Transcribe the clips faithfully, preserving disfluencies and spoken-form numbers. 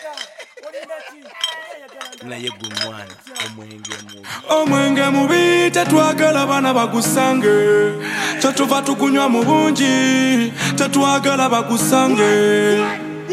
naye gwe mwana omwenge mubi omwenge mubi tetwagala bana bagusange tetuva tukunywa mu bungi tetwagala bagusange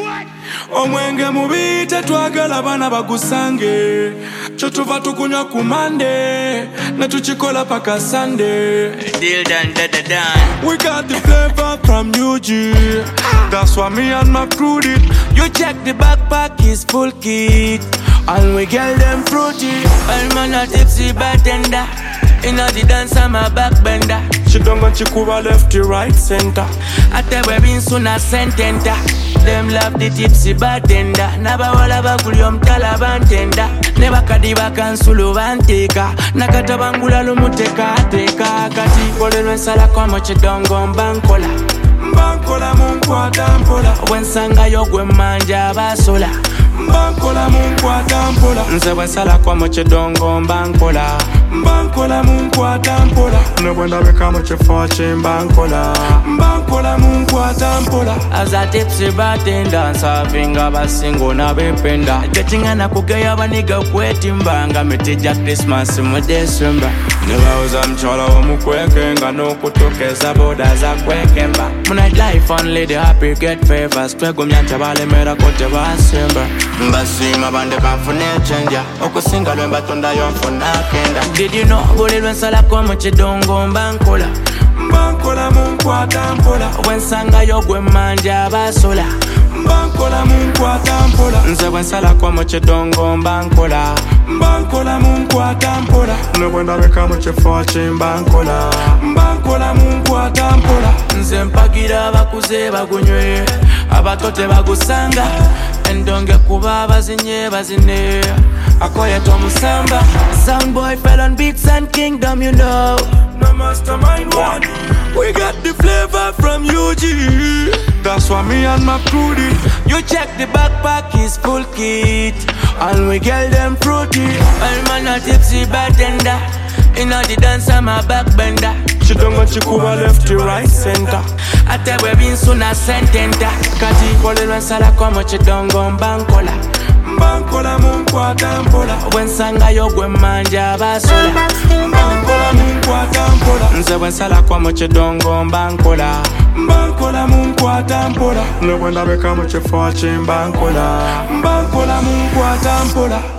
omwenge mubi tetwagala bana bagusange tetuva tukunywa ku Monday ne tukikola paka Sunday. Deal done, da da done. We got the flavor from U G. That's why me and my crew did. You check the backpack is full kit, and we get them fruity. And man a tipsy bartender, inna the dance I'm a backbender. She don't want chikuba left to right center. I tell we been soon a sententer. Them love the tipsy bartender. Naba wala baguli omtala bantenda. Neba kadi bakansulu banteka. Nakata bangula lumuteka ateka. Kati bole lwensala kwa moche dongo mbankola. Mbankola munkwata mpola. Wensanga yogwe manja basola. Mbankola munkwata mpola. Nze wensala kwa moche dongo mbankola. Mbankola munkwata mpola. Nebwenda beka moche fochi mbankola. Mbankola munkwata mpola. As a tipsy bartender, serving a basingo na bependa. Getting an akugeya baniga kweti mbanga. Metija Christmas mu December. Never was am chola wa mukwekenga no kutokeza boda za kwekemba. Night life only the happy get favors. Twego myanta bale mera kote basemba. Mbasima bande kanfune chenja. Okusinga lwemba tonda yonfuna kenda. Did you know bole lwensala kwa moche dongo mbankola. Mbankola munkwata mpola. Wensanga yogwe manja basola. Mbankola munkwata mpola. Nze wensala kwa moche dongo mbankola. Mbankola munkwata mpola. Nebwenda beka moche fochi mbankola. Mbankola munkwata mpola. Nze mpagira abakuze bagunywe, abatote bagusanga. Endonge kuba bazinye bazine, akoye tomusamba. Sound boy fell on beats and kingdom, you know. No mastermind one. We got the flavor from U G. That's why me and my crew did. You check the backpack is full kit, and we get them fruity. And man a tipsy bartender, inna the dance I'm a backbender. She don't want chikuba left to right center. I tell we been soon a sententer. Kati bole lwensala kwa moche dongo mbankola. Mbankola munkwata mpola. Wensanga yogwe manja basola. Mbankola munkwata mpola. Nze wensala kwa moche dongo mbankola. Mbankola munkwata mpola. Nebwenda beka moche fochi mbankola. Mbankola munkwata mpola.